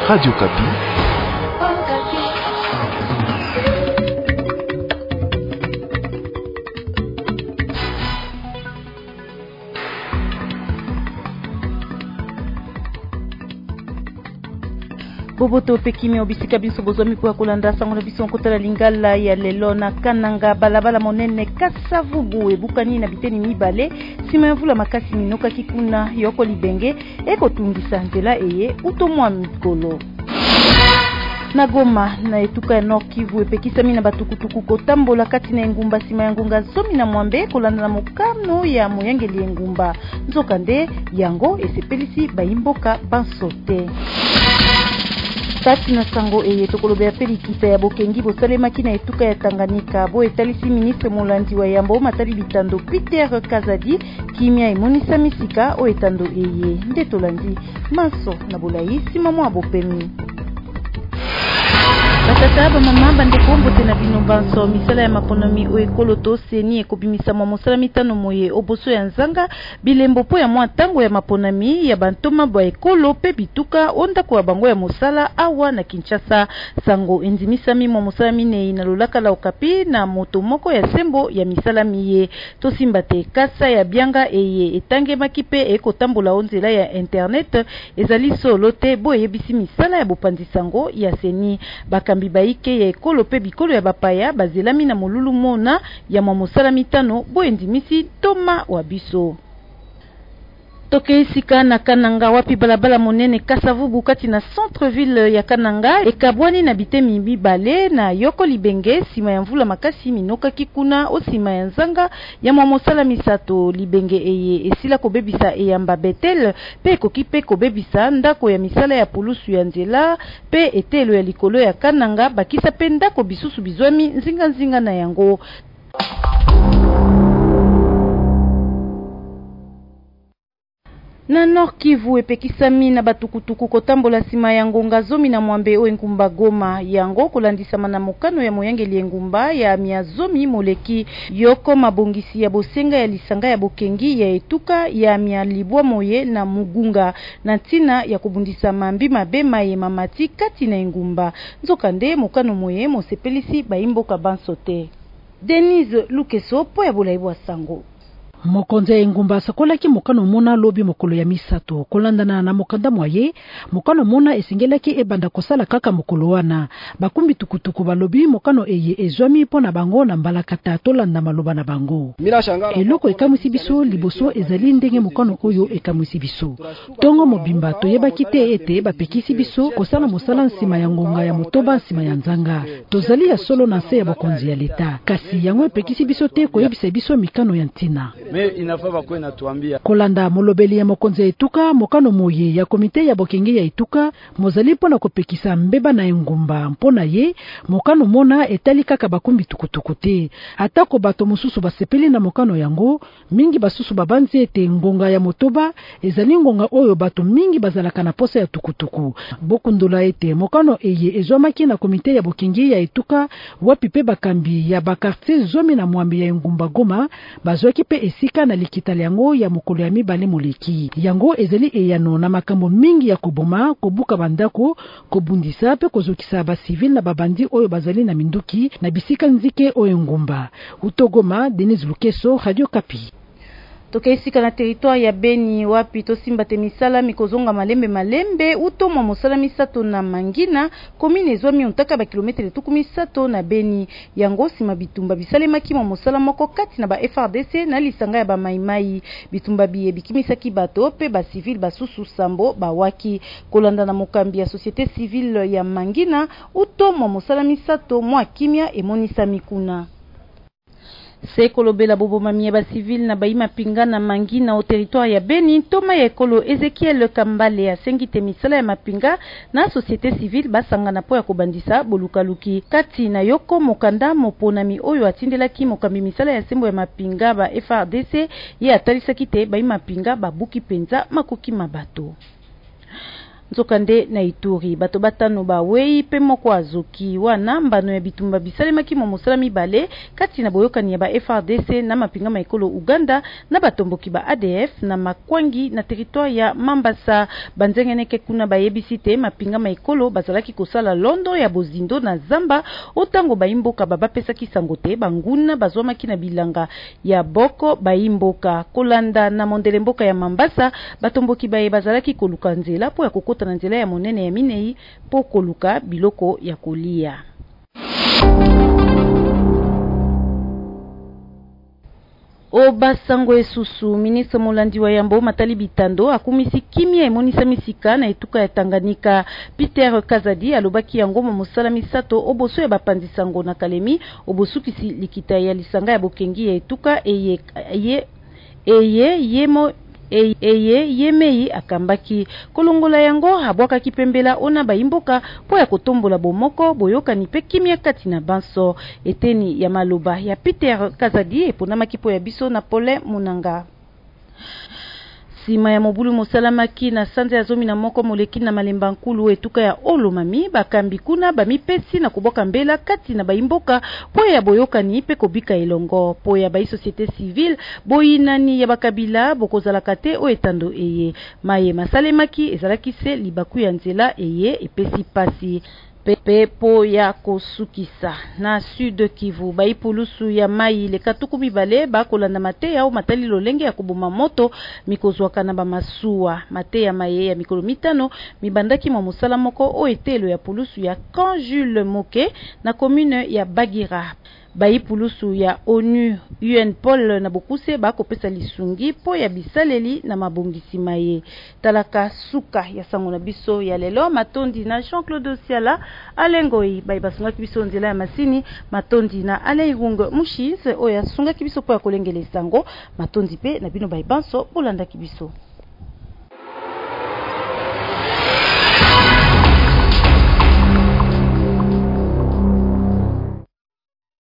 Radio Kapi. Boboto pekime obisika biso bozwami kwa kolanda sango na biso nkotala lingala ya lelo na kananga balabala monene Kasavubu ebukani na biteni mibale sima mvula makasi minoka kikuna yoko libenge ekotungisa nzela eye utomwa mikolo na Goma na etuka ya Nord Kivu epekisami na batukutuku kotambola kati na engumba sima ya ngunga zomi na mwambe kolanda na mokano ya moyangeli engumba nzokande yango esepelisi baimboka bansote kati na sango eye tokolobea pelikita ya bokengi bosalemaki na etuka ya Tanganyika bo etalisi ministre molandi wa yambo matali bitando Peter Kazadi kimia emonisa misika o etando eye nde tolandi maso na bolai sima mwa bopemi batata bamama bandeko mbote na bino banso misala ya maponomi o ekolo to seni ekobimisa mwa mosala mitano moye oboso ya nzanga bilembo po ya mwa tango ya maponami ya bantoma bwa ekolo pe bituka ondako ya bango ya mosala awa na Kinshasa sango enzimisami mwa mosala minei na lolaka la Okapi na moto moko ya sembo ya misala miye tosimba te kasa ya bianga eye etangemaki pe ekotambola onzela ya internet ezali solo te bo eyebisi misala ya bopanzi sango ya seni bakambi baike ya ekolo pe bikolo ya bapaya bazelami na molulu mona ya mosala mitano bo endimisi toma wa biso toke isika na Kananga wapi balabala monene Kasavubu kati na centre ville ya Kananga ekabwani na bitemi mibale na yoko libenge sima ya mvula makasi minoka kikuna osima ya nzanga ya mosala misato libenge eye esila kobebisa eyamba Betel pe koki pe kobebisa ndako ya misala ya pulusu ya nzela pe etelo ya likolo ya Kananga bakisa pe ndako bisusu bizwami nzinga na yango na Nord Kivu epekisami na batukutuku kotambola sima ya ngonga zomi na mwambe o engumba Goma yango kolandisama na mokano ya moyangeli engumba ya miazomi moleki yoko mabongisi ya bosenga ya lisanga ya bokengi ya etuka ya mia libwa moye na mugunga na ntina ya kubundisa mambi mabema ye mamati kati na engumba nzokande mokano moye mosepelisi baimboka bansote Denise Lukeso po ya bolaibwa sango mokonzi ya engumba sakolaki mokano mona lobi mokolo ya misato kolandana na mokanda mwaye mokano mona esingelaki ebanda kosala kaka mokolo wana bakumbi tukutuku balobi mokano eye ezwami pona bango na mbalakata tolanda maloba na bango eloko ekamwisi biso liboso ezali ndenge mokano oyo ekamwisi biso tongo mobimba toyebaki te ete bapekisi biso kosala mosala nsima ya ngonga ya motoba nsima ya nzanga tozali ya solo na nse ya bokonzi ya leta kasi yango epekisi biso te koyebisa biso mikano ya ntina kolanda molobeli ya mokonzi ya etuka mokano moye ya komite ya bokengi ya etuka mozali pona kopekisa mbeba na engumba mpona ye mokano mona etali kaka bakumbi tukutuku te atako bato mosusu basepeli na mokano yango mingi basusu babanzi ete ngonga ya motoba ezali ngonga oyo bato mingi bazalaka na posa ya tukutuku bokundola ete mokano eye ezwamaki na komite ya bokengi ya etuka wapi pe bakambi ya bakartier zomi na mwambi ya engumba Goma bazwaki pe esika na likitali yango ya mokolo ya mibale moleki yango ezali eyano na makambo mingi ya koboma kobuka bandako kobundisa pe kozokisa ba civil na babandi oyo bazali na minduki na bisika nzike oyo ngumba utogoma Denise Lukeso Radio Kapi tokeisika na territoire ya Beni wapi tosimba te misala mikozonga malembe utomwa mosala misato na Mangina komine ezwami ontaka ba kilometre tukumisato na Beni yango sima bitumba bisalemaki mwa mosala moko kati na ba FRDC na lisanga ya ba maimai bitumba biye bikimisaki bato pe ba civil basusu sambo bawaki kolanda na mokambi ya société civile ya Mangina utomwa mosala misato mwa kimia emonisa mikuna Sekolobela bobo mamie ba civil na baima pinga na Mangina au territoire ya Beni toma ya ekolo Ezekiel Kambale ya sengite misala ya mapinga na société civile basangana po ya kobandisa bolukaluki kati na yoko mokanda moponami oyo atindelaki mokambi misala ya sembo ya mapinga ba FRDC ye atalisaki te baima pinga babuki penza makoki mabato nzokande na Ituri. Bato batano ba wei pe moko azoki wana mbano ya bitumba bisalemaki mo mosala mibale kati na boyokani ya ba FRDC na mapinga maikolo Uganda na batomboki ba ADF na makwangi na territoire ya Mambasa. Banzengeneke kuna bayebisi te mapinga maikolo bazalaki kosala londo ya bozindo na zamba otango baimboka babapesaki sango te banguna bazwamaki na bilanga ya boko baimboka kolanda na mondele mboka ya Mambasa. Batomboki baye bazalaki koluka nzela po ya kokota na nzela ya monene ya Minei po koluka biloko ya kolia. Obasango Esusu, ministre Molandi wa Yambo Matali Bitando akumisi kimia emonisa misika na etuka ya Tanganyika. Peter Kazadi alobaki yango mosala misato oboso ya bapandi sango na Kalemi obosu kisi likita ya lisanga ya bokengi ya etuka yemei akambaki kolongola yango habwaka kipembela ona baimboka po ya kotombola bomoko boyoka ni pe kimia kati na banso. Eteni ya maloba ya Peter Kazadi eponamaki po ya biso na Pole Munanga. Sima ya mobulu mosalamaki na sanza ya zomi na moko moleki na malemba nkulu etuka ya Olomami bakambi kuna bamipesi na kuboka mbela kati na baimboka po ya boyoka ni pe kobika elongo po ya bai société civile boyinani ya bakabila bokozalaka te o etando eye maye masalemaki ezalaki se libaku ya nzela eye epesi pasi pepe po ya kosukisa na Sud Kivu baipulusu ya mai le katuku mibale bakolanda mate ya o matali lolenge ya kuboma moto mikozwaka na bamasuwa mate ya maye ya mikolo mitano mibandaki mwa mosala moko o etelo ya pulusu ya Camp Jules Moke na commune ya Bagira. Baipulusu ya ONU UNPOL na bokuse bakopesa lisungi po ya bisaleli na mabongisi maye. Talaka suka ya sango na biso ya lelo matondi na Jean-Claude Osiala alengoi bayibasunga kibiso nzela ya masini matondi na Alairung Mushis oya sunga kibiso po ya kolengele sango matondi pe na bino bayibanso bolanda kibiso.